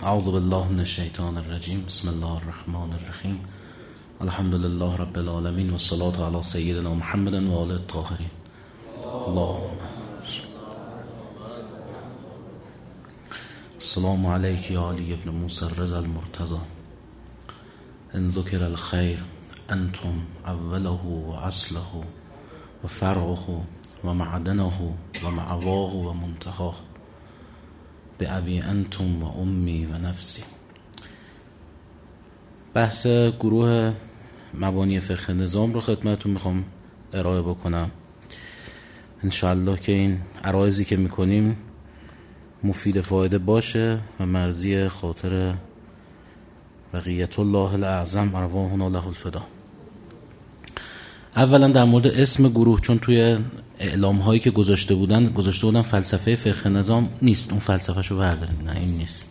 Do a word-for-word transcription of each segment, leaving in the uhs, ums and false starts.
اعوذ بالله من الشیطان الرجیم. بسم الله الرحمن الرحیم. الحمد لله رب العالمین و الصلاة علی سیدنا محمد و آله الطاهرین. اللهم السلام علیک یا علی ابن موسی الرضا المرتضی. ان ذکر الخیر انتم اوله و اصله و فرعه و معدنه و معواه و منتهاه به ابی انتم و امی و نفسی. بحث گروه مبانی فقه نظام رو خدمتتون میخوام ارائه بکنم. انشاءالله که این عرایضی که میکنیم مفید فایده باشه و مرضی خاطر بقیت الله الاعظم ارواحنا له الفدا. اولا در مورد اسم گروه، چون توی اعلام هایی که گذاشته بودن گذاشته بودن فلسفه فقه نظام نیست، اون فلسفهشو برداریم. نه این نیست،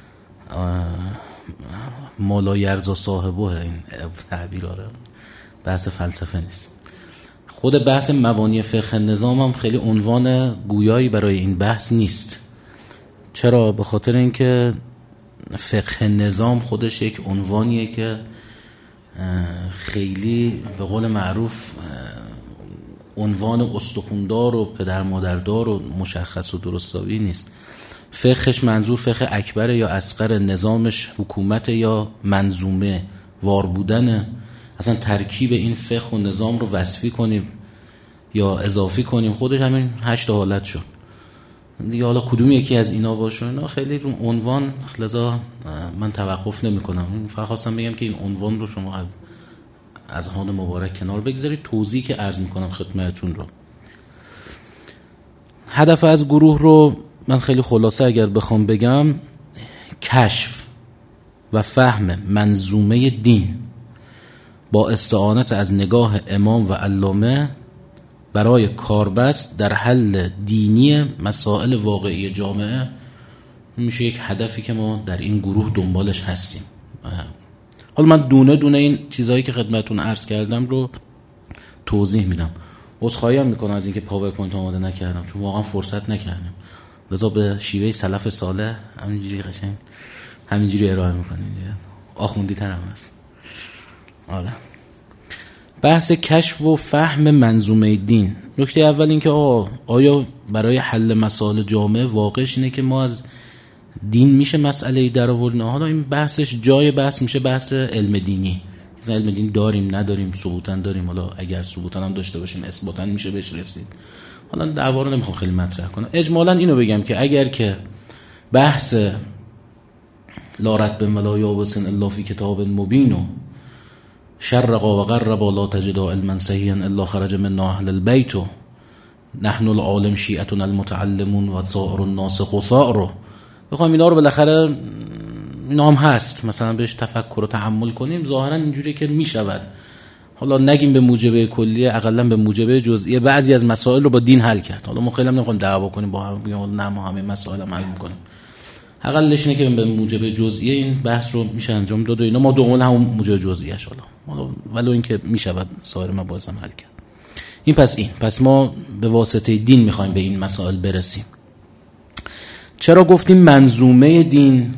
مالا یرزا صاحبه این تعبیر آره، بحث فلسفه نیست. خود بحث مبانی فقه نظام هم خیلی عنوان گویایی برای این بحث نیست. چرا؟ به خاطر اینکه فقه نظام خودش یک عنوانیه که خیلی به قول معروف عنوان استخوندار و پدر مادردار و مشخص و درستابی نیست. فقهش منظور فقه اکبر یا اصغر، نظامش حکومت یا منظومه وار بودنه. اصلا ترکیب این فقه و نظام رو وصفی کنیم یا اضافی کنیم خودش همین هشت حالت شد دیگه. حالا کدوم یکی از اینا باشه اینا خیلی رو عنوان، لذا من توقف نمی کنم. فقط خواستم بگم که این عنوان رو شما از از هان مبارک کنار بگذارید. توضیح که عرض می کنم خدمتتون رو، هدف از گروه رو من خیلی خلاصه اگر بخوام بگم، کشف و فهم منظومه دین با استعانت از نگاه امام و علامه برای کاربست در حل دینی مسائل واقعی جامعه میشه یک هدفی که ما در این گروه دنبالش هستیم. حالا من دونه دونه این چیزهایی که خدمتتون عرض کردم رو توضیح میدم. عذرخواهی هم میکنم از اینکه پاورپوینت آماده نکردم، چون واقعا فرصت نکردم. لذا به شیوه سلف صالح همینجوری قشنگ همینجوری ارائه میکنیم. آخوندی ترم هست. آره، بحث کشف و فهم منظومه دین. نکته اول این که آه آیا برای حل مسائل جامعه واقعش اینه که ما از دین میشه مسئله در آوردن؟ حالا این بحثش جای بحث میشه بحث علم دینی. مثلا علم دین داریم نداریم، ثبوتا داریم، حالا اگر ثبوتا هم داشته باشیم اثباتا میشه بهش رسید. حالا دعوا رو نمیخوام خیلی مطرح کنم. اجمالا اینو بگم که اگر که بحث لا رتب ولا یابس الا فی کتاب مبین و شرقا و غربا لا تجد علما صحیحا الا خرج من اهل البیت و نحن العالم شیعتنا المتعلمون و سائر الناس غثاء رو بخوایم اینا رو بالاخره اینا هم هست مثلا بهش تفکر و تحمل کنیم، ظاهرا اینجوری که میشود. حالا نگیم به موجبه کلیه، اقلا به موجبه جزئیه بعضی از مسائل رو با دین حل کرد. حالا ما خیلی هم نمیخوایم دعوا کنیم با هم، بگیم نه ما همه مسائل هم حل میکنیم. اقلش اینه که به موجبه جزئیه این بحث رو میشه انجام داد و اینا، ما دومون همون موجبه جزئیه‌اش حالا حالا ولو اینکه میشود سایر مباحث هم حل کرد. این پس این پس ما به واسطه دین میخوایم به این مسائل برسیم. چرا گفتیم منظومه دین؟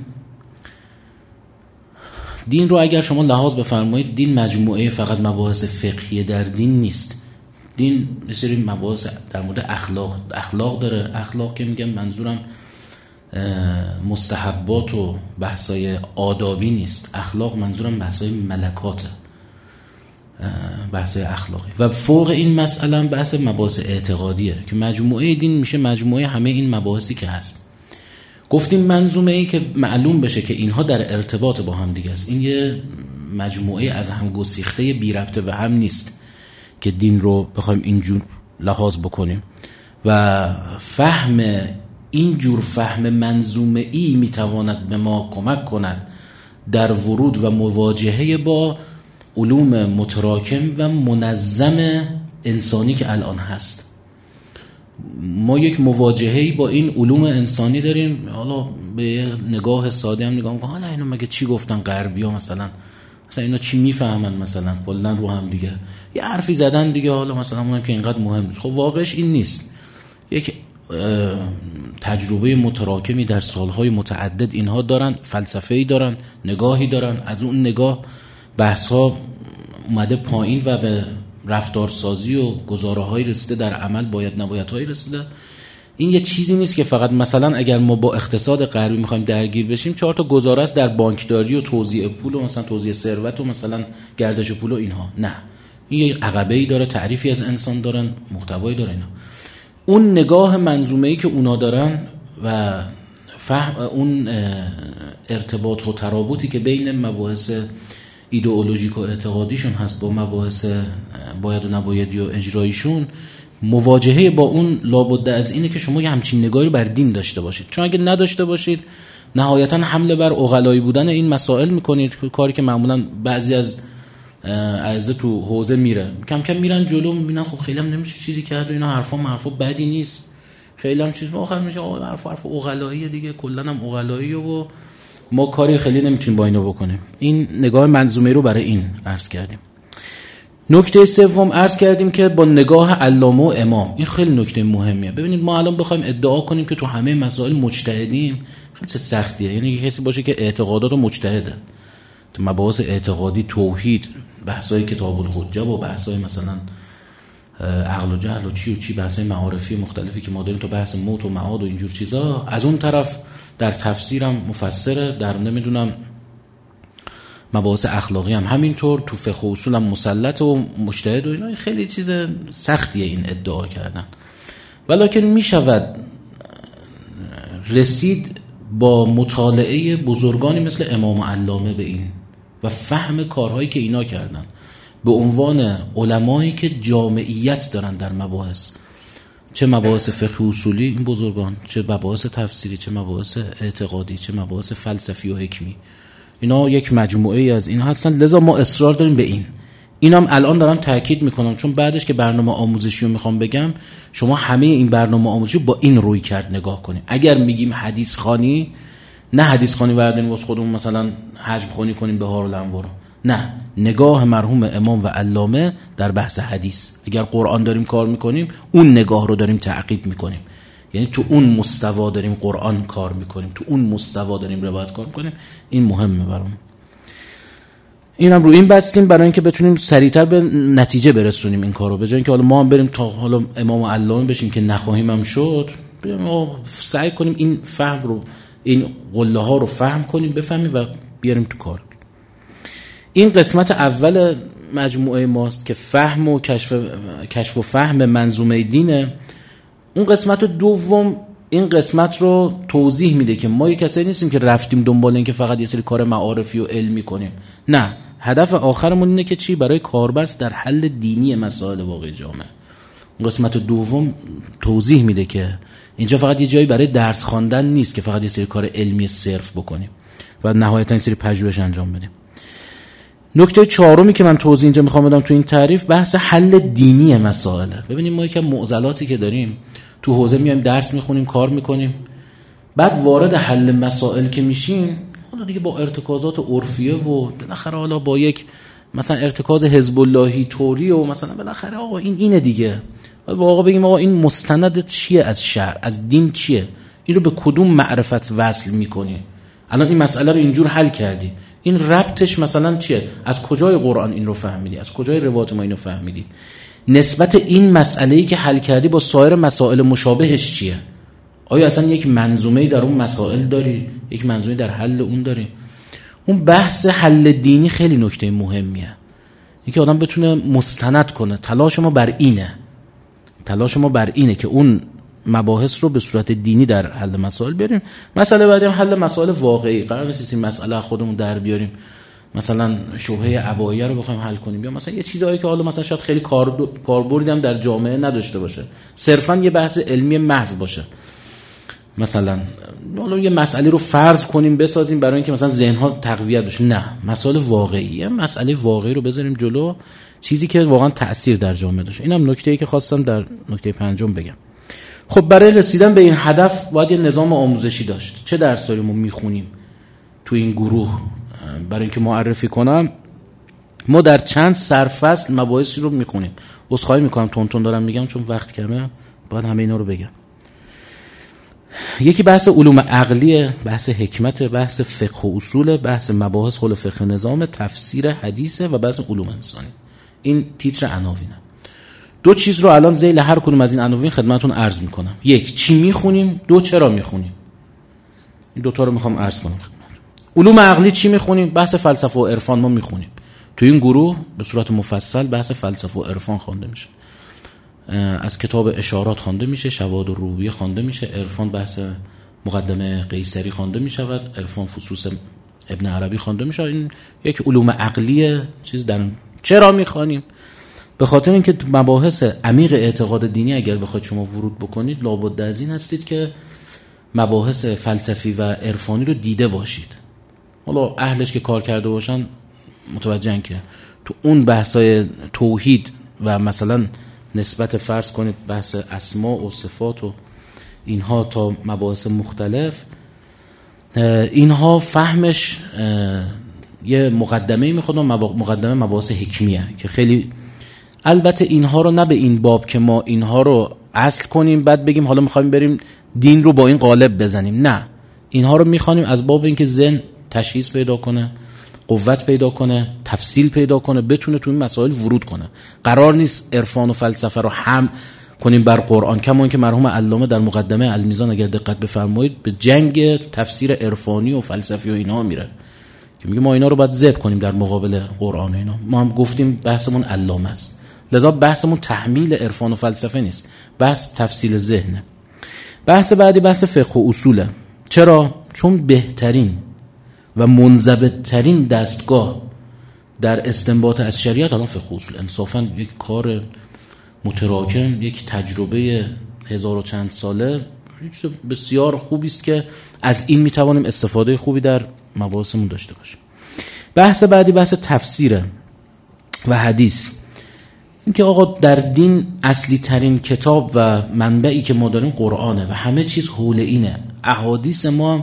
دین رو اگر شما لحاظ بفرمایید، دین مجموعه فقط مباحث فقهی در دین نیست. دین یه سری مباحث در مورد اخلاق اخلاق داره. اخلاق که میگم منظورم مستحبات و بحثای آدابی نیست. اخلاق منظورم بحثای ملکات، بحثای اخلاقی. و فوق این مسئله بحث مباحث اعتقادیه که مجموعه دین میشه مجموعه همه این مباحثی که هست. گفتیم منظومه ای که معلوم بشه که اینها در ارتباط با هم دیگه است. این یه مجموعه از هم گسیخته بی ربط به هم نیست که دین رو بخوایم اینجور لحاظ بکنیم. و فهم این جور فهم منظومه ای میتواند به ما کمک کند در ورود و مواجهه با علوم متراکم و منظم انسانی که الان هست. ما یک مواجهه‌ای با این علوم انسانی داریم. حالا به نگاه ساده هم نگاه می‌کنم، حالا اینا مگه چی گفتن غربی‌ها؟ مثلا مثلا اینا چی میفهمن؟ مثلا کلا رو هم دیگه یه حرفی زدن دیگه، حالا مثلا اونم که اینقدر مهم نیست. خب واقعش این نیست. یک تجربه متراکمی در سالهای متعدد اینها دارن، فلسفه‌ای دارن، نگاهی دارن. از اون نگاه بحث‌ها اومده پایین و به رفتارسازی و گزاره‌های رسیده، در عمل باید نبایدهای رسیده. این یه چیزی نیست که فقط مثلا اگر ما با اقتصاد غربی میخوایم درگیر بشیم چهار تا گزاره است در بانکداری و توزیع پول و مثلا توزیع ثروت و مثلا گردش پول و اینها. نه، این یه عقبه‌ای داره، تعریفی از انسان دارن، محتوایی داره. اینا اون نگاه منظومه‌ای که اونا دارن و فهم اون ارتباط و ترابطی که بین مباحث ایدئولوژیک و اعتقادیشون هست با مباحث باید و نبایدی و اجراییشون، مواجهه با اون لابد از اینه که شما یه همچین نگاهی بر دین داشته باشید. چون اگه نداشته باشید نهایتا حمله بر عقلایی بودن این مسائل میکنید، کاری که معمولا بعضی از اعضا تو حوزه میره، کم کم میرن جلو، میبینن خب خیلی هم نمیشه چیزی کرد و اینا، حرفا حرفا بدی نیست، خیلی هم چیز آخر میشه حرف حرف عقلاییه دیگه، کلا هم عقلاییه و ما کاری خیلی نمیتونیم با اینو بکنیم. این نگاه منظومه رو برای این عرض کردیم. نکته سوم عرض کردیم که با نگاه علامه و امام، این خیلی نکته مهمیه. ببینید ما الان بخوایم ادعا کنیم که تو همه مسائل مجتهدیم، خیلی سختیه. یعنی کسی باشه که اعتقادات مجتهده تو مباحث اعتقادی، توحید، بحث‌های کتاب الحجه و بحث‌های مثلا عقل و جهل و چی و چی، بحث‌های معارفی مختلفی که ما داریم، تو بحث موت و معاد و اینجور چیزا. از اون طرف در تفسیرم مفسره، در نمیدونم مباحث اخلاقی هم همینطور، تو فقه و اصول هم مسلط و مجتهد و اینا. خیلی چیز سختیه این ادعا کردن، ولکن می شود رسید با مطالعه بزرگانی مثل امام علامه به این و فهم کارهایی که اینا کردن به عنوان علمایی که جامعیت دارن در مباحث، چه مباحث فقه اصولی این بزرگان، چه مباحث تفسیری، چه مباحث اعتقادی، چه مباحث فلسفی و حکمی. اینا یک مجموعه از این هستن. لذا ما اصرار داریم به این. اینم الان دارم تاکید میکنم چون بعدش که برنامه آموزشی رو میخوام بگم، شما همه این برنامه آموزشی با این روی کرد نگاه کنید. اگر میگیم حدیث خوانی، نه حدیث خوانی برداریم واسه خودمون مثلا حجم خوانی کنیم بهار الانوار، نه، نگاه مرحوم امام و علامه در بحث حدیث. اگر قرآن داریم کار میکنیم، اون نگاه رو داریم تعقیب میکنیم، یعنی تو اون مستوا داریم قرآن کار میکنیم، تو اون مستوا داریم روایت کار میکنیم. این مهمه برام. اینم رو این بستیم برای اینکه بتونیم سریعتر به نتیجه برسونیم این کارو، به جای اینکه حالا ما هم بریم تا حالا امام علامه بشیم که نخواهیم هم شد، ما سعی کنیم این فهم رو، این قله ها رو فهم کنیم، بفهمیم و بیاریم تو کار. این قسمت اول مجموعه ماست که فهم و کشف کشف و فهم منظومه دینه. اون قسمت دوم این قسمت رو توضیح میده که ما یه کسایی نیستیم که رفتیم دنبال این که فقط یه سری کار معارفی و علمی کنیم. نه، هدف آخرمون اینه که چی؟ برای کاربرد در حل دینی مسائل واقعی جامعه. اون قسمت دوم توضیح میده که اینجا فقط یه جایی برای درس خواندن نیست که فقط یه سری کار علمی صرف بکنیم و نهایتا یه سری پژوهش انجام بدیم. نکته چهارمی که من توضیح اینجا میخوام بدم تو این تعریف، بحث حل دینی مسائله. ببینیم ما یکم معضلاتی که داریم تو حوزه، میایم درس میخونیم، کار میکنیم، بعد وارد حل مسائل که میشیم، حالا دیگه با ارتکازات عرفیه و بالاخره حالا با یک مثلا ارتکاز حزب اللهی طوری و مثلا بالاخره آقا این اینه دیگه، با آقا بگیم آقا این مستند چیه از شرع، از دین چیه، این رو به کدوم معرفت وصل میکنی، الان این مسئله رو اینجور حل کردی، این ربطش مثلا چیه، از کجای قرآن این رو فهمیدی، از کجای روایت ما اینو فهمیدی، نسبت این مسئله‌ای که حل کردی با سایر مسائل مشابهش چیه، آیا اصلا یک منظومه‌ای در اون مسائل داری، یک منظومه‌ای در حل اون داری. اون بحث حل دینی خیلی نکته مهمیه، اینکه آدم بتونه مستند کنه. تلاش ما بر اینه تلاش ما بر اینه که اون مباحث رو به صورت دینی در حل مسائل بیاریم. مسئله بعدی هم حل مسائل واقعی، قرار نیست این مسئله خودمون در بیاریم، مثلا شبهه عبایه رو بخوایم حل کنیم، یا مثلا یه چیزایی که حالا مثلا شاید خیلی کار کاربردی هم در جامعه نداشته باشه، صرفا یه بحث علمی محض باشه. مثلا حالا یه مسئله رو فرض کنیم بسازیم برای اینکه مثلا ذهن‌ها تقویت بشه، نه، مسائل واقعی، مسئله واقعی رو بذاریم جلو، چیزی که واقعا تأثیر در جامعه داشته. اینم نکته‌ای که خواستم در نکته پنجم بگم. خب برای رسیدن به این هدف باید یه نظام آموزشی داشت. چه درسایی ما میخونیم تو این گروه؟ برای اینکه معرفی کنم، ما در چند سرفصل مباحثی رو میخونیم. عذرخواهی میکنم تون تون دارم میگم چون وقت کمه، باید همه اینا رو بگم. یکی بحث علوم عقلیه، بحث حکمت، بحث فقه و اصول، بحث مباحث حول فقه نظام، تفسیر حدیثه و بحث علوم انسانی. این تیتر عناوینه. دو چیز رو الان ذیل هر کدوم از این عناوین خدمتتون عرض میکنم. یک، چی میخونیم؟ دو، چرا میخونیم؟ این دوتا رو میخوام عرض کنم خدمت. علوم عقلی چی میخونیم؟ بحث فلسفه و عرفان ما میخونیم. تو این گروه به صورت مفصل بحث فلسفه و عرفان خوانده میشه. از کتاب اشارات خوانده میشه، شواهد الروحیه خوانده میشه، عرفان بحث مقدمه قیصری خوانده میشود، عرفان فصوص ابن عربی خوانده میشه. این یک علوم عقلیه. چیز در چرا میخوانیم؟ به خاطر اینکه تو مباحث عمیق اعتقاد دینی اگر بخواید شما ورود بکنید لابد از این هستید که مباحث فلسفی و عرفانی رو دیده باشید. حالا اهلش که کار کرده باشن متوجهن که تو اون بحثای توحید و مثلا نسبت فرض کنید بحث اسما و صفات و اینها تا مباحث مختلف، اینها فهمش یه مقدمه میخواد و مقدمه مباحث حکمیه که خیلی، البته اینها رو نه به این باب که ما اینها رو اصل کنیم بعد بگیم حالا میخوایم بریم دین رو با این قالب بزنیم، نه، اینها رو میخوانیم از باب اینکه ذهن تشخیص پیدا کنه، قوت پیدا کنه، تفصیل پیدا کنه، بتونه تو این مسائل ورود کنه. قرار نیست عرفان و فلسفه رو هم کنیم بر قرآن، کما اینکه مرحوم علامه در مقدمه المیزان اگر دقت بفرمایید به جنگ تفسیر عرفانی و فلسفی و اینا میره که میگه ما اینا رو باید ذبح کنیم در مقابل قرآن. اینا ما هم گفتیم بحثمون علامه است، لذا بحثمون تحمیل عرفان و فلسفه نیست، بحث تفصیل ذهنه. بحث بعدی بحث فقه و اصوله. چرا؟ چون بهترین و منضبط‌ترین دستگاه در استنباط از شریعت الان فقه و اصول. انصافا یک کار متراکم، یک تجربه هزار و چند ساله بسیار خوبی است که از این میتوانیم استفاده خوبی در مباحثمون داشته باشیم. بحث بعدی بحث تفسیر و حدیث. این که آقا در دین اصلی ترین کتاب و منبعی که ما داریم قرآنه و همه چیز حول اینه. احادیث ما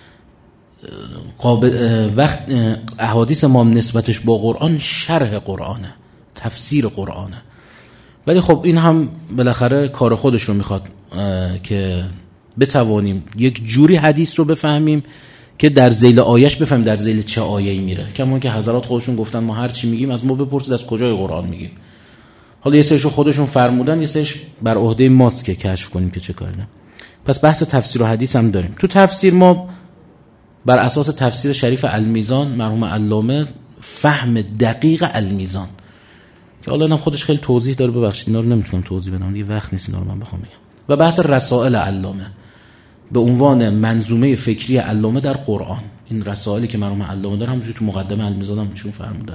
قابل وقت احادیث ما نسبتش با قرآن شرح قرآنه، تفسیر قرآنه. ولی خب این هم بالاخره کار خودش رو میخواد که بتوانیم یک جوری حدیث رو بفهمیم که در ذیل آیش بفهمیم در ذیل چه آیه‌ای میره. کما که حضرات خودشون گفتن ما هر چی میگیم از ما بپرسید از کجای قرآن میگیم. حالا یه سریشو خودشون فرمودن، یه سریش بر عهده ماست که کشف کنیم که چه کاره. پس بحث تفسیر و حدیث هم داریم. تو تفسیر ما بر اساس تفسیر شریف المیزان مرحوم علامه، فهم دقیق المیزان که حالا اینم خودش خیلی توضیح داره، ببخشید اینا رو نمیتونم توضیح بدم دیگه، وقت نیست اینا رو من بخوام بگم. و بحث رسائل علامه به عنوان منظومه فکری علامه در قرآن. این رسائلی که مرحوم علامه داره همونجوری تو مقدمه المیزان هم چون فرمودن.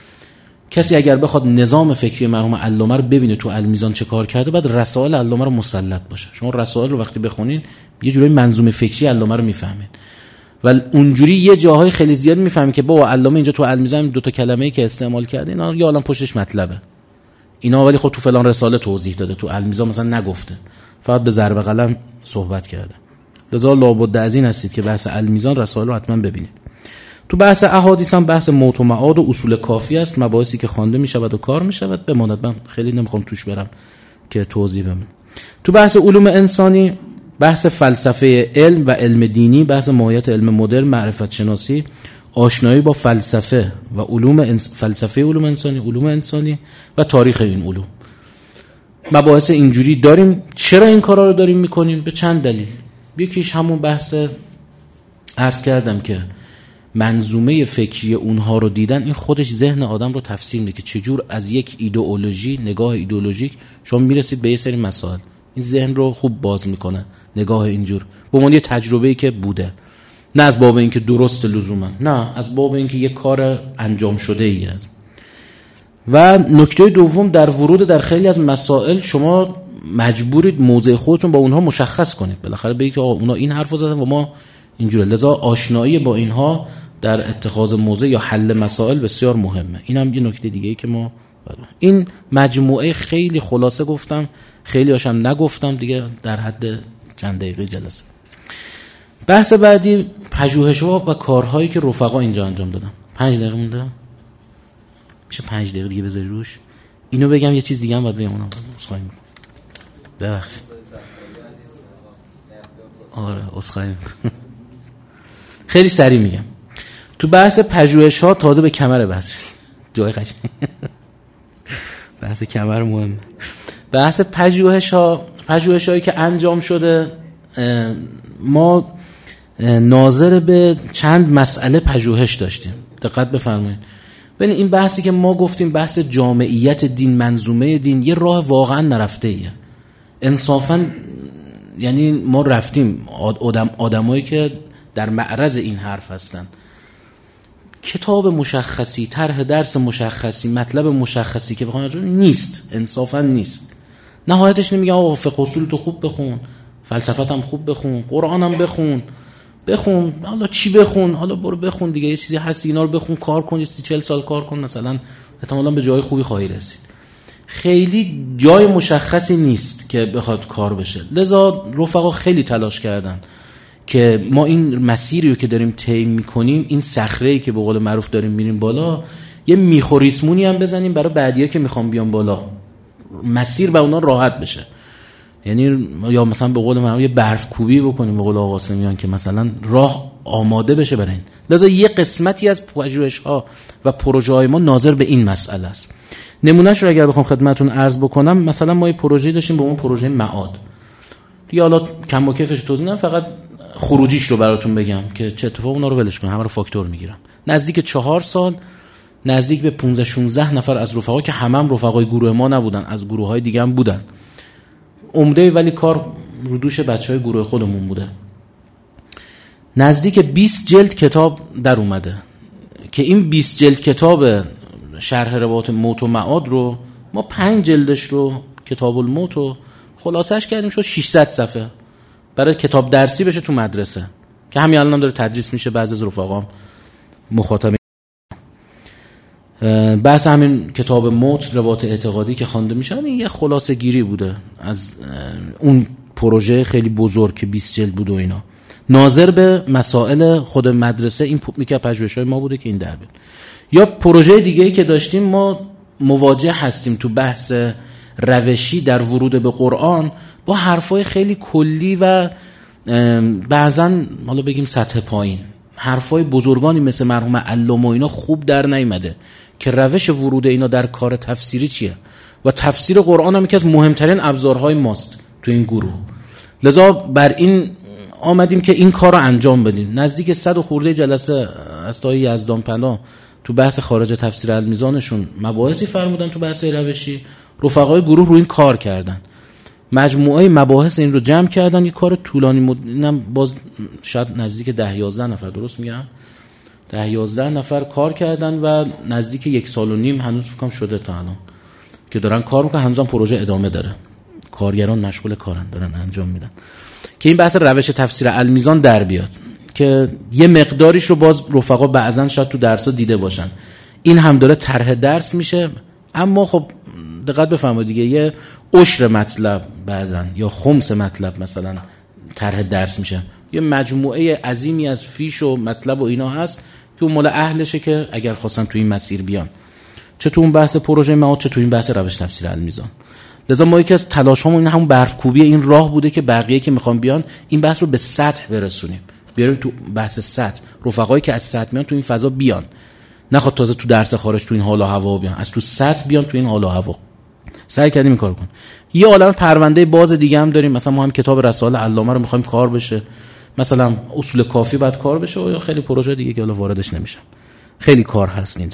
کسی اگر بخواد نظام فکری مرحوم علامه رو ببینه تو المیزان چه کار کرده، بعد رسائل علامه رو مسلط باشه. شما رسائل رو وقتی بخونین یه جوری منظومه فکری علامه رو میفهمید و اونجوری یه جاهای خیلی زیاد میفهمید که بابا علامه اینجا تو المیزان دو تا کلمه‌ای که استعمال کرده اینا یا الان پشتش مطلبه اینا، ولی خب تو فلان رساله توضیح داده، تو المیزان مثلا نگفته، فقط به ضرب قلم صحبت کرده. لذا لابد از این هستید که بحث المیزان رسائل رو حتما ببینید. تو بحث احادیث هم بحث موت و معاد و اصول کافی است، مباحثی که خوانده میشود و کار میشود. بماند من خیلی نمیخوام توش برم که توضیح بدم. تو بحث علوم انسانی بحث فلسفه علم و علم دینی، بحث ماهیت علم مدرن، معرفت شناسی، آشنایی با فلسفه و علوم انس... فلسفه علوم انسانی، علوم انسانی و تاریخ این علوم. مباحث اینجوری داریم. چرا این کارا رو داریم میکنیم؟ به چند دلیل. یکیش همون بحث عرض کردم که منظومه فکری اونها رو دیدن، این خودش ذهن آدم رو تفسیر میده که چجور از یک ایدئولوژی، نگاه ایدئولوژیک شما میرسید به یه سری مسائل. این ذهن رو خوب باز میکنه نگاه اینجور، به عنوان یه تجربه‌ای که بوده، نه از باب اینکه درست لزوما، نه از باب اینکه یه کار انجام شده ای است. و نکته دوم، در ورود در خیلی از مسائل شما مجبورید موضع خودتون با اونها مشخص کنید، بالاخره بگید که اونا این حرفو زدن و ما اینجوره. لذا آشنایی با اینها در اتخاذ موضع یا حل مسائل بسیار مهمه. اینم یه نکته دیگه ای که ما بدون. این مجموعه خیلی خلاصه گفتم، خیلی هاشم نگفتم دیگه، در حد چند دقیقه جلسه. بحث بعدی پژوهش‌ها و کارهایی که رفقا اینجا انجام دادن. پنج دقیقه مونده، میشه پنج دقیقه دیگه بذاری روش. اینو بگم یه چیز دیگه هم باید بگم، اونم بخوایم ببخشید. آره اسخای خیلی سریع میگم. تو بحث پژوهش‌ها تازه به کمر بحث جای قشنگ بحث کمر مهم. بحث پژوهش‌ها پژوهش‌هایی که انجام شده، ما ناظر به چند مسئله پژوهش داشتیم. دقت بفرمایید. ببین این بحثی که ما گفتیم بحث جامعیت دین، منظومه دین، یه راه واقعا نرفته ایه. انصافا یعنی ما رفتیم آدم آدمایی که در معرض این حرف هستن، کتاب مشخصی، طرح درس مشخصی، مطلب مشخصی که بخوام نیست، انصافا نیست. نهایتش نمیگم آقا فقه اصول تو خوب بخون، فلسفت هم خوب بخون، قرآن هم بخون بخون حالا چی بخون، حالا برو بخون دیگه، یه چیزی هست اینا رو بخون، کار کن، یه سی چهل سال کار کن، مثلا احتمالاً به جای خوبی خواهی رسید. خیلی جای مشخصی نیست که بخواد کار بشه. لذا رفقا خیلی تلاش کردن که ما این مسیری رو که داریم طی می‌کنیم، این صخره‌ای که به قول معروف داریم میریم بالا، یه میخوریسمونی هم بزنیم برای بعدی‌ها که میخوام بیان بالا، مسیر به اونا راحت بشه. یعنی یا مثلا به قول معروف یه برف کوبی بکنیم به قول آقا قاسمیان که مثلا راه آماده بشه برای این. لذا یه قسمتی از پژوهش‌ها و پروژه‌های ما ناظر به این مسئله است. نمونهش رو اگر بخوام خدمتتون عرض بکنم، مثلا ما یه پروژه داشتیم به اون پروژه معاد. دیگه حالا کم و کیفش توضیح نمیدم، فقط خروجیش رو براتون بگم که چه اتفاقی، اونا رو ولش کن، همه رو فاکتور میگیرم. نزدیک چهار سال نزدیک به پانزده شانزده نفر از رفقا که همم هم رفقای گروه ما نبودن، از گروه‌های دیگه هم بودن، عمده ولی کار رو دوش بچهای گروه خودمون بوده، نزدیک بیست جلد کتاب در اومده که این بیست جلد کتاب شرح روایات موت و معاد رو ما پنج جلدش رو کتاب الموت رو خلاصش کردیم شد ششصد صفحه برای کتاب درسی بشه تو مدرسه، که همین الان هم داره تدریس میشه. بعضی از رفقام مخاطب بحث همین کتاب موت، روایات اعتقادی که خوانده میشه، این یه خلاصه گیری بوده از اون پروژه خیلی بزرگ که بیست جلد بود و اینا، ناظر به مسائل خود مدرسه. این میگه پژوهش‌های ما بوده که این در بیاد. یا پروژه دیگه‌ای که داشتیم، ما مواجه هستیم تو بحث روشی در ورود به قرآن با حرفای خیلی کلی و بعضن حالا بگیم سطح پایین، حرفای بزرگانی مثل مرحوم علامه و اینا خوب در نیامده که روش ورود اینا در کار تفسیری چیه، و تفسیر قرآن هم یکی از مهمترین ابزارهای ماست تو این گروه. لذا بر این آمدیم که این کار رو انجام بدیم. نزدیک صد و خورده جلسه از تای یزدان پناه تو بحث خارج تفسیر المیزانشون مباحثی فرمودن تو بحث روشی، رفقای گروه رو این کار کردن، مجموعه مباحث این رو جمع کردن، یه کار طولانی مد... اینم باز شاید نزدیک ده یازده نفر، درست میگم، ده یازده نفر کار کردن و نزدیک یک سال و نیم هنوز فکرم شده تا الان که دارن کار میکنن. هنوزم پروژه ادامه داره، کارگران مشغول کارن، دارن انجام میدن که این بحث روش تفسیر المیزان در بیاد، که یه مقداریش رو باز رفقا بعضن شاید تو درس‌ها دیده باشن. این هم داره طرح درس میشه، اما خب دقت بفرمایید دیگه، یه عشر مطلب بعضن یا خمس مطلب مثلا طرح درس میشه، یه مجموعه عظیمی از فیش و مطلب و اینا هست که اون مال اهلشه که اگر خواستن تو این مسیر بیان، چه تو اون بحث پروژه معاد چه تو این بحث روش تفسیر المیزان. لذا ما یکی از تلاشامون این همون برف کوبی این راه بوده که بقیه که میخوان بیان این بحث رو به سطح برسونیم، بیاریم تو بحث سطح، رفقایی که از سطح میان تو این فضا بیان، نخواد تازه تو درس خارج تو این حال و هوا بیان، از تو سطح بیان تو این حال و هوا. سعی کردیم این کارو کنیم. یه عالم پرونده باز دیگه هم داریم، مثلا ما هم کتاب رسائل علامه رو میخوایم کار بشه، مثلا اصول کافی بعد کار بشه، و خیلی پروژه دیگه که حالا واردش نمیشم. خیلی کار هست اینجا.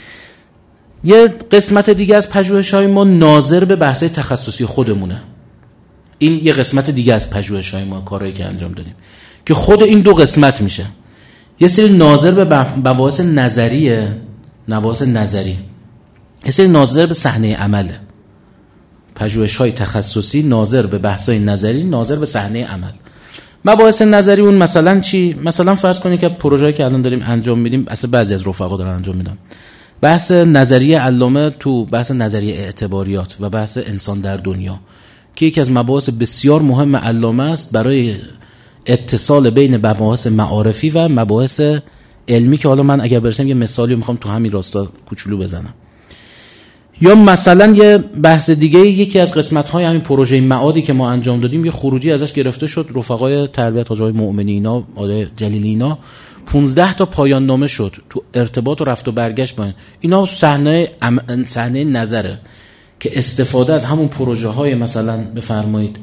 یه قسمت دیگه از پژوهش‌های ما ناظر به بحث‌های تخصصی خودمونه. این یه قسمت دیگه از پژوهش‌های ما، کارهایی که انجام دادیم که خود این دو قسمت میشه. یه سری ناظر به مباحث نظریه، مباحث نظری، یه سری ناظر به صحنه عمله. پژوهش‌های تخصصی ناظر به بحث‌های نظری، ناظر به صحنه عمل. مباحث نظری اون مثلا چی؟ مثلا فرض کنید که پروژه‌ای که الان داریم انجام میدیم، اصلا بعضی از رفقا دارن انجام میدن، بحث نظریه علامه تو بحث نظریه اعتباریات و بحث انسان در دنیا، که یکی از مباحث بسیار مهم علامه است برای اتصال بین مباحث معارفی و مباحث علمی، که حالا من اگر برسم یه مثالی میخوام تو همین راستا کوچولو بزنم. یا مثلا یه بحث دیگه، یکی از قسمت‌های همین پروژه معادی که ما انجام دادیم، یه خروجی ازش گرفته شد، رفقای تربیت حاجی مؤمنی اینا، آقای جلیلی اینا، پانزده تا پایان نامه شد تو ارتباط و رفت و برگشت با اینا. صحنه ام... صحنه نظره که استفاده از همون پروژه های مثلا بفرمایید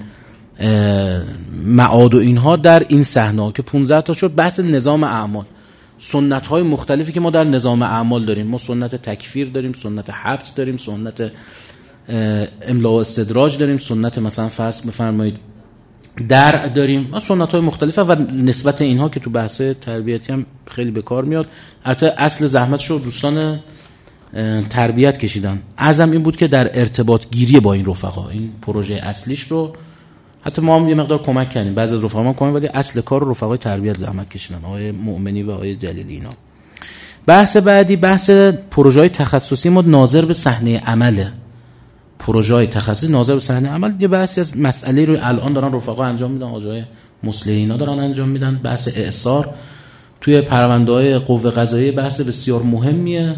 معاد و اینها در این صحنه که پانزده تا شد. بحث نظام اعمال، سنت های مختلفی که ما در نظام اعمال داریم. ما سنت تکفیر داریم، سنت حبس داریم، سنت املا و استدراج داریم، سنت مثلا فرض بفرمایید درع داریم. ما سنت های مختلفه و نسبت اینها که تو بحث تربیتی هم خیلی به کار میاد. البته اصل زحمتش رو دوستان تربیت کشیدن. عزم این بود که در ارتباط گیری با این رفقا این پروژه اصلیش رو، حتی ما هم یه مقدار کمک کردیم، بعضی از رفقا ما کمک، ولی اصل کار رو رفقای تربیت زحمت کشیدن، آقای مؤمنی و آقای جلیلی اینا. بحث بعدی بحث پروژه های تخصصی ما ناظر به صحنه عمله. پروژه های تخصصی ناظر به صحنه عمل یه بحثی از مسئله رو الان دارن رفقا انجام میدن، آقای مصلحی اینا دارن انجام میدن. بحث اعصار توی پرونده‌های قوه قضاییه بحث بسیار مهمیه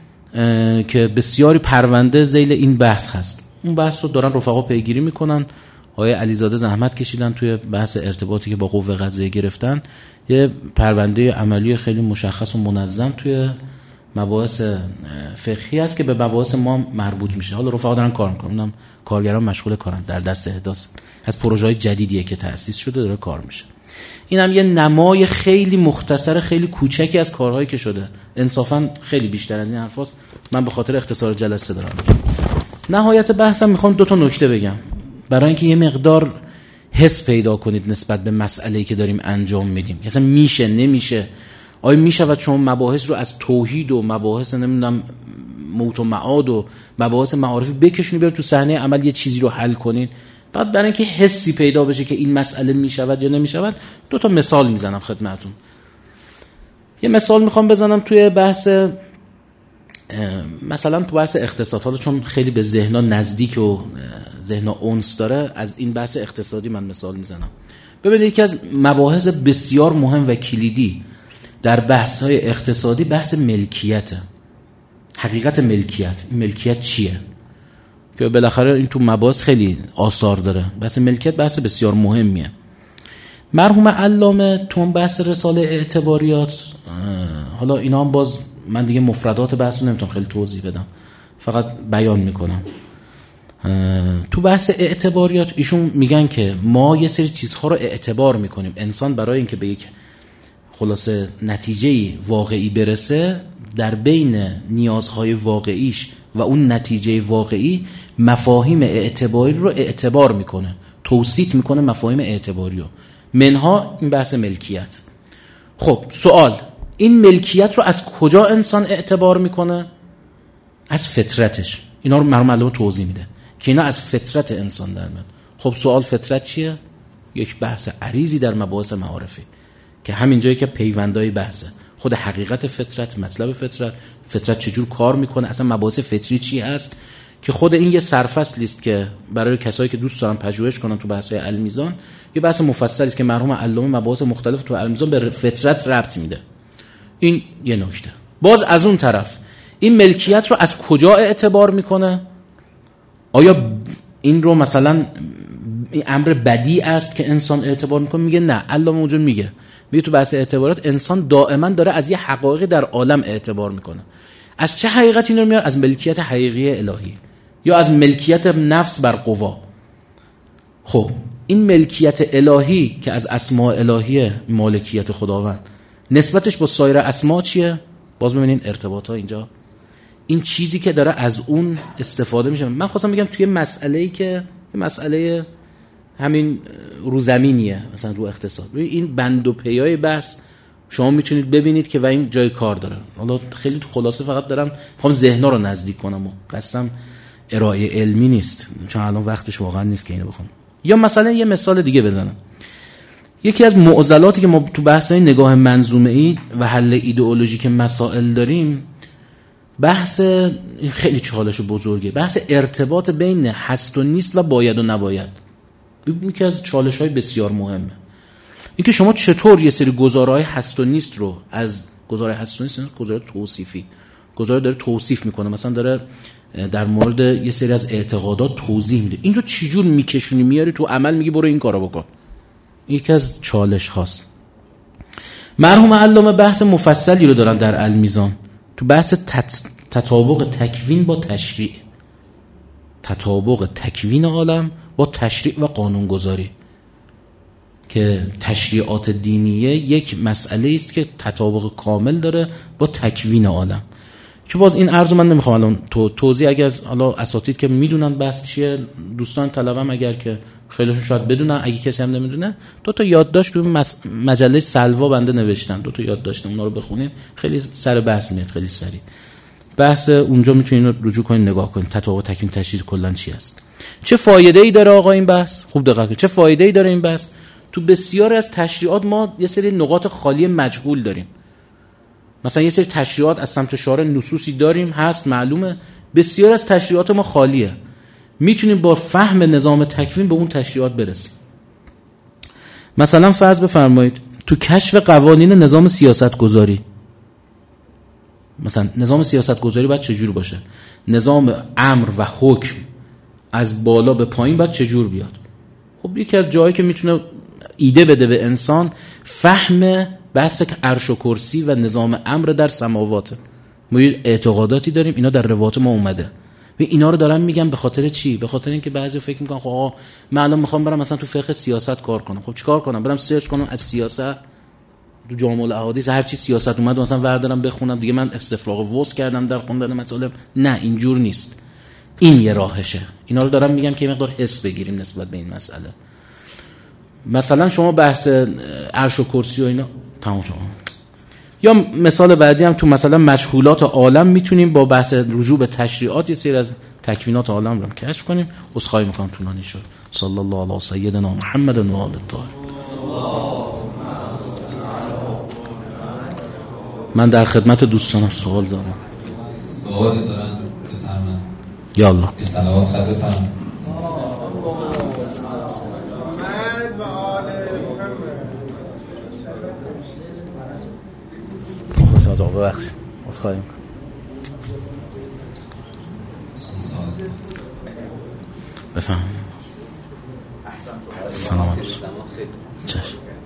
که بسیاری پرونده ذیل این بحث هست. اون بحث رو دارن رفقا پیگیری میکنن. آقای علیزاده زحمت کشیدن توی بحث ارتباطی که با قوه قضاییه گرفتن، یه پرونده عملی خیلی مشخص و منظم توی مباحث فقهی است که به مباحث ما مربوط میشه. حالا رفقا دارن کار میکنن، اونم کارگران مشغول کارن، در دست احداث از پروژه‌های جدیدیه که تأسیس شده داره کار میشه. اینم یه نمای خیلی مختصر خیلی کوچکی از کارهایی که شده. انصافا خیلی بیشتر از این حرفاست، من به خاطر اختصار جلسه دارم. نهایت بحثم میخوام دو تا نکته بگم برای اینکه یه مقدار حس پیدا کنید نسبت به مسئله‌ای که داریم انجام میدیم. مثلا میشه نمیشه، آیا میشود شما مباحث رو از توحید و مباحث نمیدونم موت و معاد و مباحث معارفی بکشونید برید تو صحنه عمل یه چیزی رو حل کنید؟ بعد برای اینکه حسی پیدا بشه که این مسئله میشود یا نمیشود، دو تا مثال میزنم خدمتتون. یه مثال میخوام بزنم توی بحث مثلا تو بحث اقتصاد، حالا چون خیلی به ذهن‌ها نزدیک و ذهن‌ها اونس داره، از این بحث اقتصادی من مثال میزنم. ببینید یکی از مباحث بسیار مهم و کلیدی در بحث‌های اقتصادی بحث ملکیته. حقیقت ملکیت، ملکیت چیه؟ که بالاخره این تو مباحث خیلی آثار داره. بحث ملکیت بحث بسیار مهمیه. مرحوم علامه تو بحث رساله اعتباریات، حالا اینا هم باز من دیگه مفردات بحث رو نمیتونم خیلی توضیح بدم، فقط بیان میکنم. تو بحث اعتباریات ایشون میگن که ما یه سری چیزها رو اعتبار میکنیم. انسان برای اینکه به یک خلاصه نتیجه واقعی برسه، در بین نیازهای واقعیش و اون نتیجه واقعی مفاهیم اعتباری رو اعتبار میکنه، توصیف میکنه مفاهیم اعتباری رو، منها این بحث ملکیت. خب سوال، این ملکیت رو از کجا انسان اعتبار میکنه؟ از فطرتش. اینا رو مرحوم علامه توضیح میده که اینا از فطرت انسان در میاد. خب سوال، فطرت چیه؟ یک بحث عریضی در مباحث معارفی که همین جایی که پیوندای بحثه، خود حقیقت فطرت، مطلب فطرت، فطرت چجور کار میکنه، اصلا مباحث فطری چی هست، که خود این یه سرفصلی است که برای کسایی که دوست دارن پژوهش کنن تو بحث‌های المیزان، یه بحث مفصلی است که مرحوم علامه مباحث مختلف تو المیزان به فطرت ربط میده. این یه نکته. باز از اون طرف این ملکیت رو از کجا اعتبار میکنه؟ آیا این رو مثلا این امر بدی است که انسان اعتبار میکنه؟ میگه نه. علامه اونجا میگه میگه تو بحث اعتبارات انسان دائما داره از یه حقایقی در عالم اعتبار میکنه. از چه حقیقتی رو میاره؟ از ملکیت حقیقی الهی یا از ملکیت نفس بر قوا. خب این ملکیت الهی که از اسماء الهیه، مالکیت خداوند، نسبتش با سایر اسما چیه؟ باز ببینین ارتباطات اینجا، این چیزی که داره از اون استفاده میشه. من خواستم بگم توی مسئله‌ای که مسئله همین رو زمینیه، مثلا رو اقتصاد، این بند و پیای بحث شما میتونید ببینید که و این جای کار داره. حالا خیلی خلاصه فقط دارم میخوام ذهن‌ها رو نزدیک کنم و قسم ارائه علمی نیست، چون الان وقتش واقعا نیست که اینو بخوام. یا مثلا یه مثال دیگه بزنم. یکی از معضلاتی که ما تو بحث‌های نگاه منظومه‌ای و حل ایدئولوژیک مسائل داریم، بحث خیلی چالش بزرگه، بحث ارتباط بین هست و نیست و باید و نباید. این یکی از چالش‌های بسیار مهمه. اینکه شما چطور یه سری گزاره‌های هست و نیست رو از گزاره هست و نیست، گزاره توصیفی گذاری داره توصیف میکنه، مثلا داره در مورد یه سری از اعتقادات توضیح میده. این رو چجور میکشونی میاری تو عمل، میگی برو این کارو بکن. یکی از چالش هاست. مرحوم علامه بحث مفصلی رو دارن در المیزان تو بحث تت... تطابق تکوین با تشریع، تطابق تکوین عالم با تشریع و قانونگذاری، که تشریعات دینیه یک مسئله است که تطابق کامل داره با تکوین عالم. که باز این عرض من نمیخوام الان تو توضیح، اگر حالا اساتید که میدونن بحث چیه، دوستان طلبم اگر که خیلیشون شاید بدونن، اگه کسی هم نمیدونه دو تا یادداشت تو مس... مجله سلوا بنده نوشتن، دو تا یادداشت، اونا رو بخونین خیلی سر بحث میاد، خیلی سریع بحث اونجا میتونین رجوع کنین نگاه کنین تطابق تکوین تشریع کلا چی است. چه فایده ای داره آقا این بحث؟ خوب دقت کنید چه فایده ای داره این بحث. تو بسیاری از تشریعات ما یه سری نقاط خالی مجهول داریم. مثلا یه سری تشریعات از سمت شارع نصوصی داریم هست معلومه، بسیار از تشریعات ما خالیه. میتونیم با فهم نظام تکوین به اون تشریعات برسیم. مثلا فرض بفرمایید تو کشف قوانین نظام سیاست گذاری، مثلا نظام سیاست گذاری باید چجور باشه، نظام امر و حکم از بالا به پایین باید چجور بیاد. خب یکی از جایی که میتونه ایده بده به انسان فهم بحث عرش و کرسی و نظام امر در سماوات. ما اعتقاداتی داریم اینا در روایات ما اومده، و اینا رو دارم میگم به خاطر چی؟ به خاطر اینکه بعضی فکر میکنن خب آقا من الان میخوام برم مثلا تو فقه سیاست کار کنم. خب چیکار کنم؟ برم سرچ کنم از سیاست تو جامع الاحادیث هر چی سیاست اومد مثلا وردارم بخونم دیگه من استفراغ وس کردم در خوندن مطالب؟ نه، اینجور نیست. این یه راهشه. اینا رو دارم میگم که مقدار حس بگیریم نسبت به این مسئله. مثلا شما بحث عرش و کرسی و اینا تمام شما. یا مثال بعدی هم تو مثلا مجهولات عالم میتونیم با بحث رجوع به تشریعات یه سری از تکوینات عالم رو کشف کنیم. عذرخواهی میکنم طولانی شد. صلی الله علی سیدنا محمد و آل الطاهرین. من در خدمت دوستانم سوال دارم. سوالی دارن بفرمایید. یا الله. صلوات خیر بفرمایید. از آقا ببخشید عذرخواهی میکنم. بفهم. سلام چشم.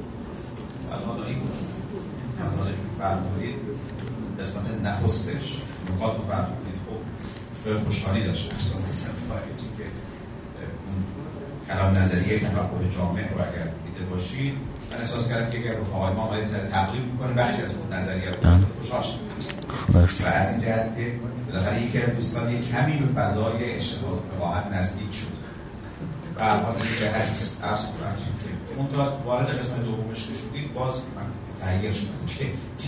فرمودید قسمت نخستش نکات رو فرمودید، خب به خوشحالی داشته اصلا مثلا فرمودید که اون کلام نظریه تفکر جامع رو اگر دیده باشید من احساس کردم که اگر رفاقای ما آمده تقریب میکنه بخشی از اون نظریه رو خوشحال شد. و از این جهت که بالاخره یکی از دوستان یک کمی به فضای اشتغال وقاحت نزدیک شد و حالا این جهت است عرض کنم که اون تا وارد قسمت دومش که شدید باز من تغییر شدم که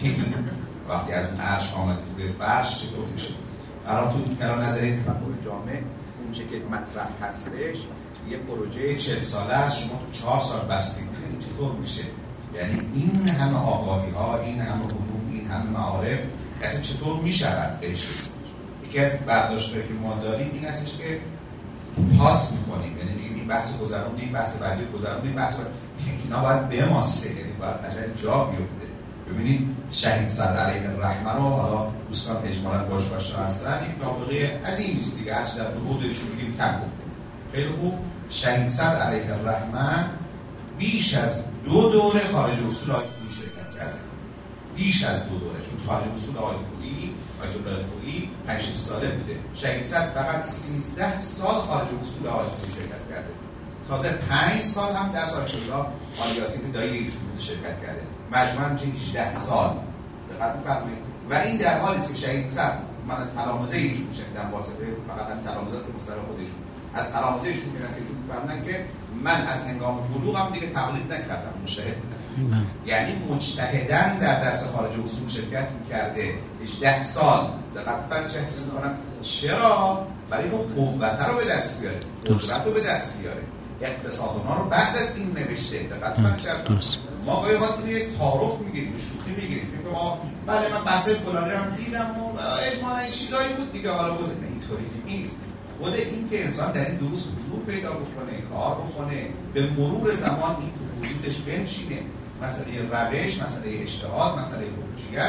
وقتی از اون عرش آمدید توی فرش چطور میشه. برای تو کلام نظریه تفکر جامع اون چه که مطرح هستش یه پروژه چهل ساله است، شما تو چهار سال بستید، چطور میشه؟ یعنی این همه آگاهی ها، این همه علوم، این همه معارف اصلا چطور میشود بهش رسید؟ یکی از برداشت‌هایی که ما داریم این هستش که پاس میکنیم، یعنی میگیم این بحث گذروندیم، این بحث بعدی گذروندیم، بحث اینا باید بماسه، یعنی باید قشنگ جا بیفته. ببینید شهید صدر علیه الرحمه رو حالا دوستان اجمالاً باش آشنا هستن، این نابغه عظیمی است دیگه، هرچی در بودشون میگیم کم گفتیم. خیلی خوب، شهید صدر علیه الرحمه بیش از دو دوره خارج اصول آیت خویی شرکت کرده. بیش از دو دوره، چون خارج اصول آیت خویی آیت الله خویی پنج شش ساله بوده. شهید صدر فقط سیزده سال خارج اصول آیت خویی شرکت کرده. تازه پنج سال هم در آیت الله آل یاسین دایی ایشون بوده شرکت کرده. مجموعاً میشه هجده سال. دقت بفرمایید. و این در حالی است که شهید صدر من از تلامذه ایشون شنیدم، واسطه فقط همین تلامذه است که مصطلح خودشون از تلامذه ایشون میگن که ایشون میفرمایند که من از هنگام بلوغم دیگه تقلید نکردم، مجتهد بودم. یعنی مجتهداً در درس خارج اصول شرکت می‌کرده هجده سال. دقت بفرمایید چه حس می‌کنم. چرا؟ برای اون قوت رو به دست بیاره، قدرت رو به دست بیاره. اقتصاد اونها رو بعد از این نوشته. دقت بفرمایید ما گاهی وقتی یک تعارف میگیریم، شوخی میگیریم، میگیم آقا بله من بحث فلانی رو دیدم و اجمالاً این چیزایی بود دیگه، حالا گذشت. اینطوری نیست. خود این که انسان در این دروس حضور پیدا بکنه، کار بکنه، به مرور زمان این وجودش بنشینه، مسئله روش، مسئله اجتهاد، مسئله حجیت،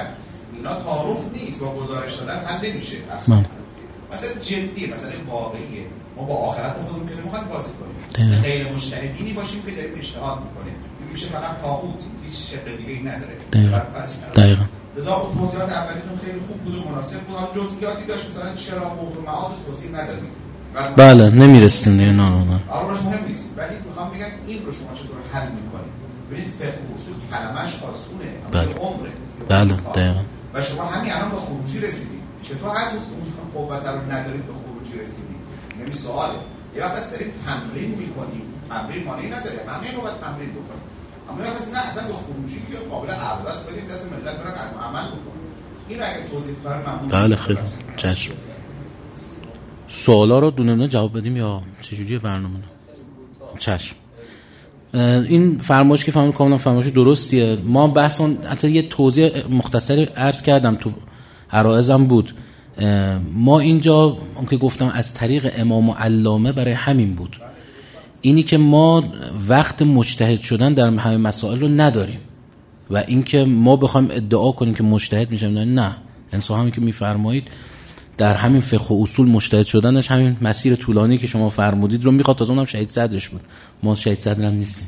اینا تعارف نیست، با گزارش دادن حل نمیشه اصلا. مثلا جدی، مثلا واقعیه، ما با آخرت خودمون که نمیخوایم بازی کنیم، غیر مجتهدینی باشیم که داریم اجتهاد میکنیم، میشه فقط طاغوت، هیچ شق دیگه ای نداره. دقیقاً. لذا اون توضیحات اولیتون خیلی خوب بود و مناسب بود. حالا جزئیاتی داشت، مثلا چرا موت و معاد توضیح ندادید. بله نمیرسیم دیگه. نه نه. آروش مهم نیست، ولی میخوام بگم این رو شما چطور حل میکنید. ببینید فقه اصول کلمش آسونه، اما عمره. بله دقیقاً. و شما همین الان به خروجی رسیدید. چطور هر روز اون قوت رو ندارید به خروجی رسیدید؟ یعنی سواله. یه وقت است داریم تمرین میکنیم، تمرین معنی نداره، همه رو باید تمرین بکنیم. اما یه وقت نه اصلا به خروجی که قابل عرض است بدیم دست ملت برن عمل بکنیم. این رو اگه توضیح کنم ممنون. بله خیلی چشم. سوالا رو دونه دونه جواب بدیم یا چجوریه برنامه؟ چشم. این فرمایش که فهمیدم کاملا فرمایش درستیه. ما بحث اون حتی یه توضیح مختصری عرض کردم تو عرایزم بود. ما اینجا اون که گفتم از طریق امام و علامه برای همین بود، اینی که ما وقت مجتهد شدن در همه مسائل رو نداریم و اینکه ما بخوایم ادعا کنیم که مجتهد میشیم، نه. انصافا همین که میفرمایید در همین فقه و اصول مجتهد شدنش همین مسیر طولانی که شما فرمودید رو میخواد. از اونم شهید صدرش بود، ما شهید صدرم نیستیم.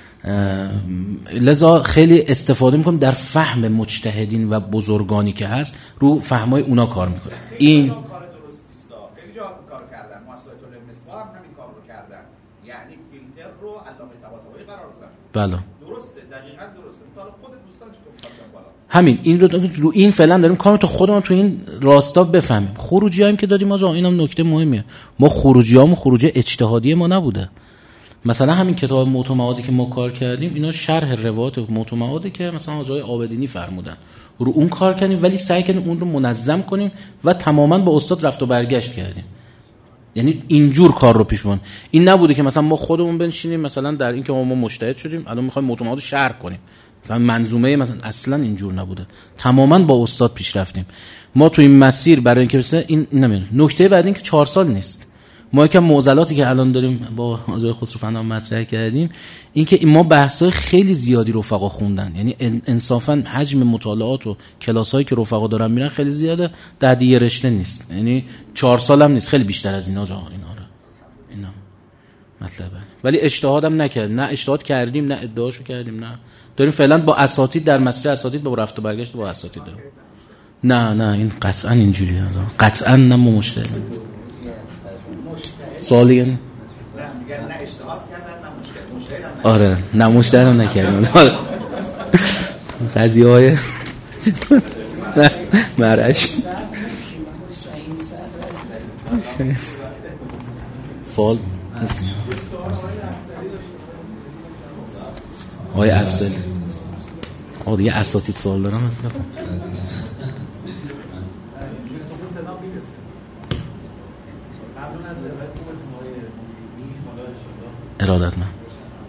لذا خیلی استفاده میکنیم در فهم مجتهدین و بزرگانی که هست، رو فهمای اونا کار میکنه. این کار درستیستا خیلی جا کار کردن، مؤسسات ابن اصلاح همین کار رو کردن، یعنی فیلتر رو علامه طباطبایی قرار دادن. بله درسته، دقیقاً درسته. مثلا خود دوستان چیکار می‌کنن بالا همین این رو رو این فعلا داریم کار تو خودمون تو این راستا بفهمیم. خروجیام که دادیم آقا، اینم نکته مهمیه. ما خروجیامون خروجی اجتهادی ما نبوده. مثلا همین کتاب موت و معادی که ما کار کردیم، اینا شرح روایت موت و معادی که مثلا آقای عابدینی فرمودن، رو اون کار کردیم، ولی سعی کردیم اون رو منظم کنیم و تماما با استاد رفت و برگشت کردیم. یعنی اینجور کار رو پیش بردیم. این نبوده که مثلا ما خودمون بنشینیم مثلا در این که ما مجتهد شدیم الان می‌خوایم موت و معادی شرح کنیم، مثلا منظومه مثلا اصلا اینجور نبوده. تماما با استاد پیش رفتیم. ما تو این مسیر برای اینکه مثلا این نمیدونم. نکته بعد این که چهار سال نیست. ما یکم معضلاتی که الان داریم با آقای خسروفندان مطرح کردیم، این که ما بحث‌های خیلی زیادی رفقا خوندن، یعنی انصافا حجم مطالعات و کلاسایی که رفقا دارن میرن خیلی زیاده، در دیگه رشته نیست. یعنی چهار سال هم نیست، خیلی بیشتر از اینا. جا اینا رو اینا مطلبه. ولی اجتهادم نکردیم، نه اجتهاد کردیم نه ادعاشو کردیم، نه داریم فعلا با اساتید در مسیر اساتید با رفت و برگشت با اساتید داریم. نه نه این قطعا اینجوریه، قطعا نه مشتهد سوالی یعنی نه میگن نه اجتهاد کردن نه مجتهد. آره نه مجتهد هم نکردیم. آره قضیه های مرش سوال آقای افضل. آقا دیگه اساتید سوال دارم. ارادت من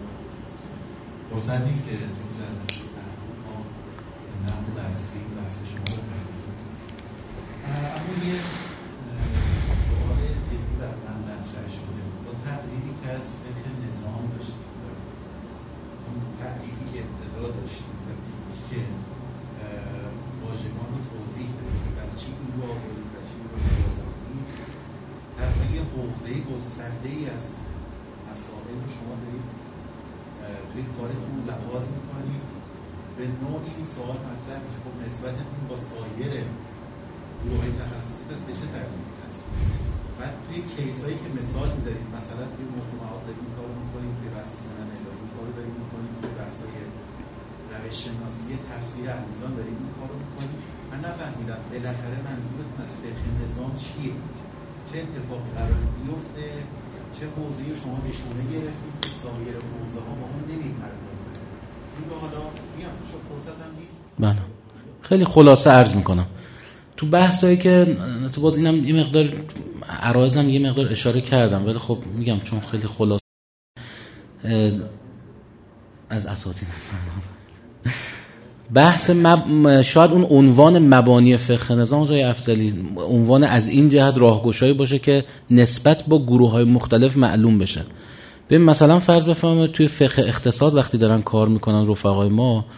فرصت نیست که تو جلسه ما نقد و بررسی بحث شما رو بپردازیم، اما یه سوال جدی در من مطرح شده با تحلیلی که از فقه نظام داشتیم، اون تعریفی که ابتدا داشتیم و دیدی که واژگان رو توضیح دادیم در چی این رو آوردیم و چی این رو آوردیم، در یه حوزه گسترده‌ای از مسائل رو شما دارید توی کارتون لحاظ میکنید. به نوعی این سوال مطرح میشه خب نسبتتون با سایر گروه تخصصی پس به چه ترتیبی هست؟ بعد توی کیس هایی که مثال میزدید، مثلا توی موضوعات داریم این کارو میکنیم که بحث سنن الهی کارو داریم میکنیم که بحث های روش شناسی تفسیر امیزان داریم این کارو میکنیم. من نفهمیدم بالاخره منظورتون از فقه نظام چیه؟ چه اتفاقی قرار بیفته؟ چه حوزه‌ای شما نشونه گرفتید که سایر حوزه‌ها با اون نمی‌پردازن؟ این که حالا میگم شما فرصتم نیست. بله خیلی خلاصه عرض میکنم. تو بحثایی که تو باز اینم یه مقدار عرایزم یه مقدار اشاره کردم، ولی خب میگم چون خیلی خلاصه از اساتید بحث مب... شاید اون عنوان مبانی فقه نظام جای افضلی عنوان از این جهت راهگشایی باشه که نسبت با گروه‌های مختلف معلوم بشه. ببین مثلا فرض بفرمایید توی فقه اقتصاد وقتی دارن کار میکنن رفقای ما،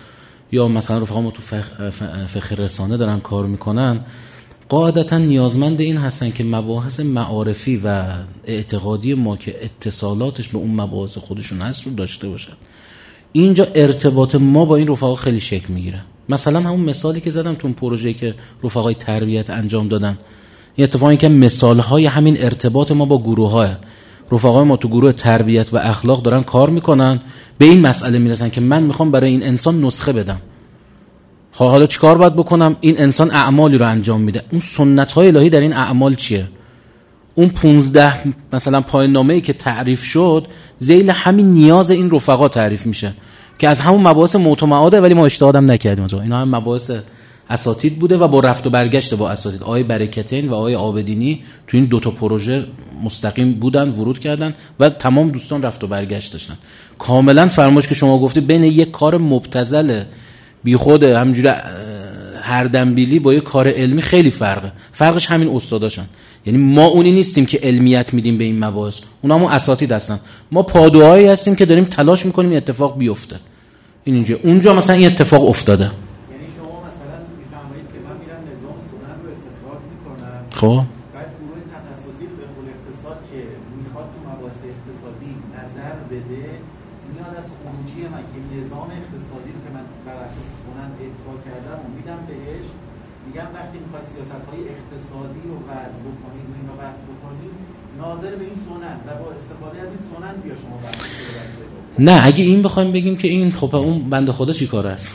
یا مثلا رفقا ما تو فقه, فقه رسانه دارن کار میکنن، قاعدتا نیازمند این هستن که مباحث معارفی و اعتقادی ما که اتصالاتش به اون مباحث خودشون هست رو داشته باشن. اینجا ارتباط ما با این رفقا خیلی شکل میگیره. مثلا همون مثالی که زدم تو اون پروژه‌ای که رفقای تربیت انجام دادن، این اتفاقی که مثالهای همین ارتباط ما با گروه‌ها، رفقای ما تو گروه تربیت و اخلاق دارن کار میکنن، به این مسئله میرسن که من میخوام برای این انسان نسخه بدم. حالا چیکار باید بکنم؟ این انسان اعمالی رو انجام میده، اون سنت‌های الهی در این اعمال چیه؟ اون پونزده مثلا پایان نامه‌ای که تعریف شد ذیل همین نیاز این رفقا تعریف میشه که از همون مباحث معتمده، ولی ما اجتهادم نکردیم. اینا هم مباحث اساتید بوده و با رفت و برگشت با اساتید. آقای برکتین و آقای عابدینی تو این دوتا پروژه مستقیم بودن، ورود کردن و تمام دوستان رفت و برگشت داشتن. کاملا فرمایش که شما گفتید بین یک کار مبتذل بی خود همینجوری هر دنبیلی با یک کار علمی خیلی فرقه. فرقش همین استاداشن. یعنی ما اونی نیستیم که علمیت میدیم به این مباحث، اونا هم اساتید هستن. ما پادوهایی هستیم که داریم تلاش میکنیم این اتفاق بیفته. این اینجا اونجا مثلا این اتفاق افتاده. یعنی شما مثلا میفرمایید که من میرم نظام سنن رو استخراج میکنم، خب بعد گروه تخصصی فقه الاقتصاد که میخواد تو مباحث اقتصادی نظر بده، میاد از خروجی من که نظام اقتصادی رو که من بر اساس سنن احصا کردم و میدم بهش، میگم وقتی میخواد سیاست‌های اقتصادی رو وضع بکنید و اینو وضع بکنید، ناظر به این سنن و با استفاده از این سنن بیا شما وضع کنید. نه اگه این بخوایم بگیم که این خب اون بنده خدا چی کار است؟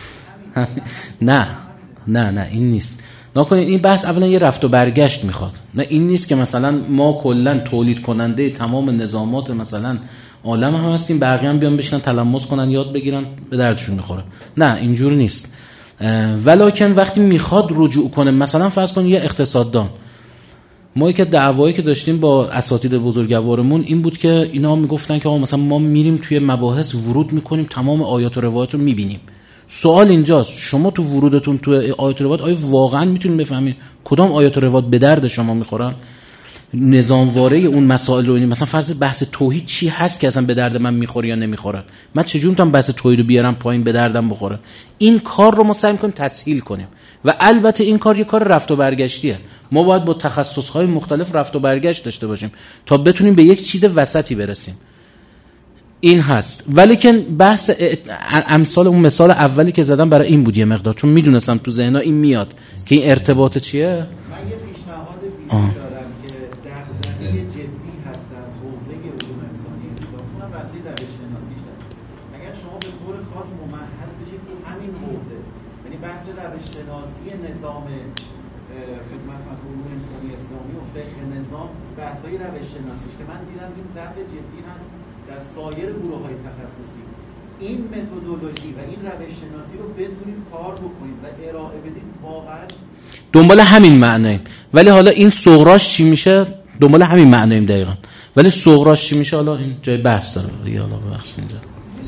نه نه نه این نیست. نکنید این بحث اولا یه رفت و برگشت میخواد. نه این نیست که مثلا ما کلا تولید کننده تمام نظامات مثلا عالم هم هستیم، بقیه هم بیان بشینن تلمس کنن یاد بگیرن به دردشون میخوره. نه اینجور نیست. ولکن وقتی میخواد رجوع کنه، مثلا فرض کن یه اقتصاددان، ما که دعوایی که داشتیم با اساتید بزرگوارمون این بود که اینا میگفتن که آقا مثلا ما میریم توی مباحث ورود میکنیم، تمام آیات و روایات رو میبینیم. سوال اینجاست شما تو ورودتون تو آیات و روایات آیا واقعا میتونید بفهمید کدام آیات و روایات به درد شما میخورن؟ نظامواره اون مسائل رو این مثلا فرض بحث توحید چی هست که اصلا به درد من میخوره یا نمیخوره؟ من چجوری میتونم بحث توحید رو بیارم پایین به دردم بخوره؟ این کار رو ما سعی می‌کنیم تسهیل کنیم و البته این کار یه کار رفت و برگشتیه. ما باید با تخصص‌های مختلف رفت و برگشت داشته باشیم تا بتونیم به یک چیز وسطی برسیم. این هست. ولی که بحث امثال اون مثال اولی که زدم برای این بود یه مقدار، چون میدونستم تو ذهن‌ها این میاد که این ارتباط چیه. من یه پیشنهاد بیشتر دارم که دغدغه جدی هستن حوزه علوم انسانی اسلام، اونم بحث روش شناسیش هست. اگر شما به طور خاص ممحض بشید تو همین حوزه، یعنی بحث روش شناسی نظام خدمت علوم انسانی اسلامی و فقه نظام، بحث‌های روش شناسیش که من دیدم این ضرب جدی هست در سایر گروه‌های تخصصی. این متدولوژی و این روش شناسی رو بتونید کار بکنید و ارائه بدید، واقعا دنبال همین معناییم. ولی حالا این صغراش چی میشه؟ دنبال همین معناییم دقیقاً. ولی صغراش چی میشه؟ حالا این جای بحث داره. دیگه حالا بحث اینجا.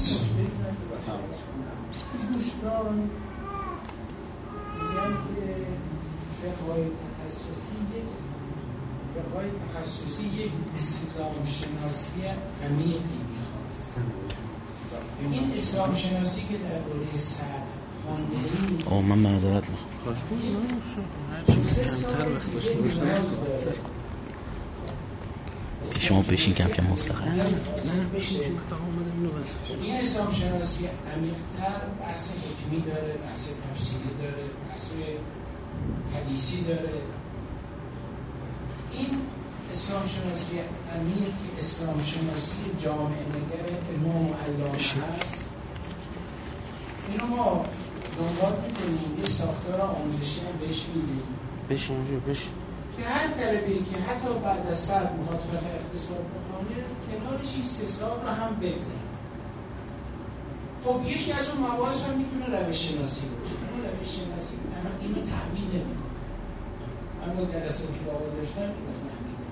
تخصصی یک اسلام شناسی عمیقی میخواد. این اسلام شناسی که در دوره صدر خوانده ایم، آه من معذرت میخوام. شما بشین کم کم مستقل. این اسلام شناسی عمیق‌تر بحث حکمی داره، بحث تفسیری داره، بحث حدیثی داره. این اسلام شناسی عمیق که اسلام شناسی جامعه نگر امام و علامه هست، اینو ما دنبال میکنیم، یه ساختار آموزشی هم بهش میدیم. بشین اونجا بشین. که هر طلبه‌ای که حتی بعد از صد میخواد فقه اقتصاد بخونه، کنارش این سه سال رو هم بگذاره. خب یکی از اون مباحث هم میتونه روش شناسی باشه. اما روش شناسی اما اینو تأمین نمیکنه. اما جلساتی که باید داشتن اینو تأمین نمیکنه.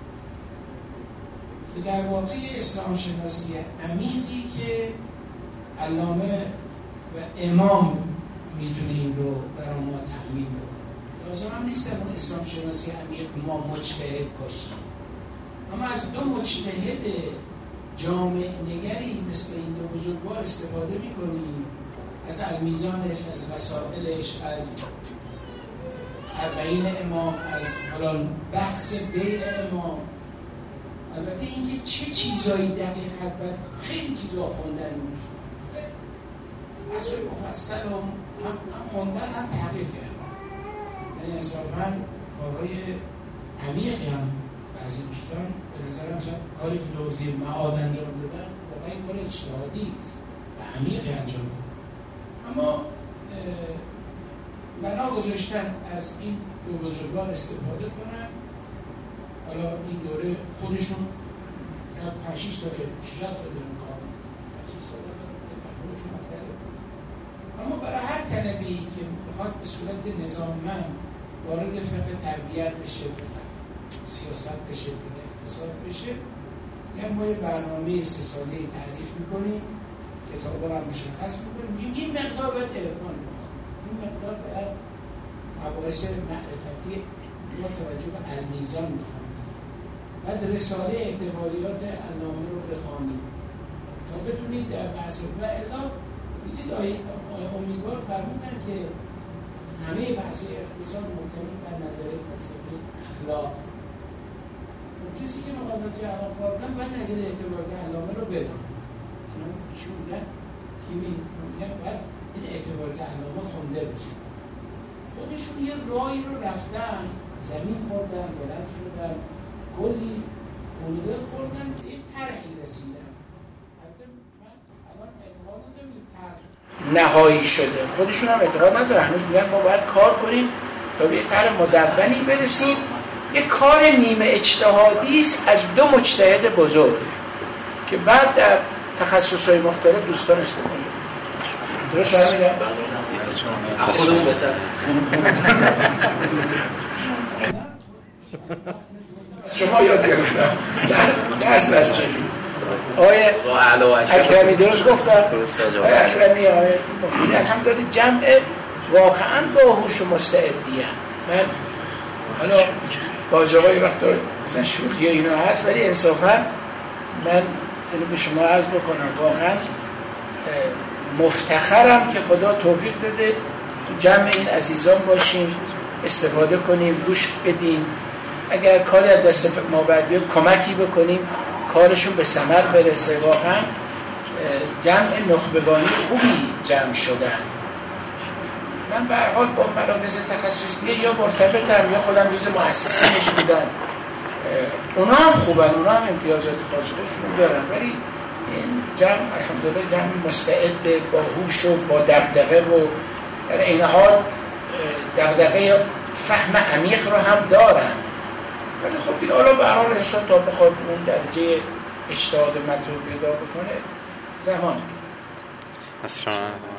که در واقع اسلام شناسی عمیقی که علامه و امام میتونه این رو برای ما تأمین بکنه. لازم هم نیست اون اسلام شناسی عمیق ما مجتهد باشیم، اما از دو مجتهد جامع نگری مثل این دو بزرگوار استفاده میکنیم از المیزانش، از مسائلش، از اربعین امام، از حالا بحث بیع امام. البته اینکه چه چیزایی دقیق حد خیلی چیزا خوندن میشه، بحثای مفصل هم هم خوندن هم تحقیق کردن، یعنی انصافاً کارهای عمیقی هم بعضی دوستان به نظرم مثلا کاری که توضیح معاد انجام دادن واقعا این کار اجتهادی است و عمیقی انجام دادن، اما بنا گذاشتن از این دو بزرگان استفاده کنن. حالا این دوره خودشون شاید پنج شش ساله شش هفت ساله این کار پنج شش ساله خودشون مختلف، اما برای هر طلبی که میخواد به صورت نظاممند وارد فقه تربیت بشه، سیاست بشه، اقتصاد بشه، یعنی ما یه برنامه سه ساله تعریف میکنیم، کتابا رو هم مشخص میکنیم، این مقدار باید تلفن بکنیم، این مقدار باید مباحث معرفتی با توجه به المیزان بخونیم، بعد رساله اعتباریات علامه رو بخونیم تا بتونید در بحث و الا دیدید آیه امیدوار فرمودن که همه بحث اقتصاد مبتنی بر نظریه فلسفی اخلاق. کسی که مقالات اخلاق کردن باید نظریه اعتباریات علامه رو بدانه. اینا چی میگن؟ کی میگن باید این اعتباریات علامه خونده بشه. خودشون یه راهی رو رفتن، زمین خوردن، بلند شدن، کلی پولدل خوردن، به یه طرحی رسیدن. حتی من الان اعتقاد ندارم این طرح نهایی شده، خودشون هم اعتقاد نداره، هنوز میگن ما باید کار کنیم تا به یه طرح مدونی برسیم. یه کار نیمه اجتهادی است از دو مجتهد بزرگ که بعد در تخصص‌های مختلف دوستان استفاده می‌کنن. درست فهمیدم؟ خودمون بهتر. شما یاد گرفتم. درس نستدیم. آقای اکرمی درست گفتن؟ آقای اکرمی آقای مفیدی الحمدلله جمع واقعا باهوش و مستعدی هم. من حالا با جوابی وقتا مثلا شوخی اینا هست، ولی انصافا من اینو به شما عرض بکنم واقعا مفتخرم که خدا توفیق داده تو جمع این عزیزان باشیم، استفاده کنیم، گوش بدیم، اگر کاری از دست ما بر بیاد کمکی بکنیم کارشون به ثمر برسه. واقعا جمع نخبگانی خوبی جمع شدن. من به هر حال با مراکز تخصصی یا مرتبطم یا خودم جز مؤسسینش بودم، اونا هم خوبن، اونا هم امتیازات خاص خودشون دارن، ولی این جمع الحمدلله جمع مستعد، باهوش و با دغدغه و در این حال دغدغه فهم عمیق رو هم دارن. ولی خب دیگه حالا به هر حال انشاءالله تا بخواد اون درجه اجتهاد مطلوب پیدا بکنه زمان.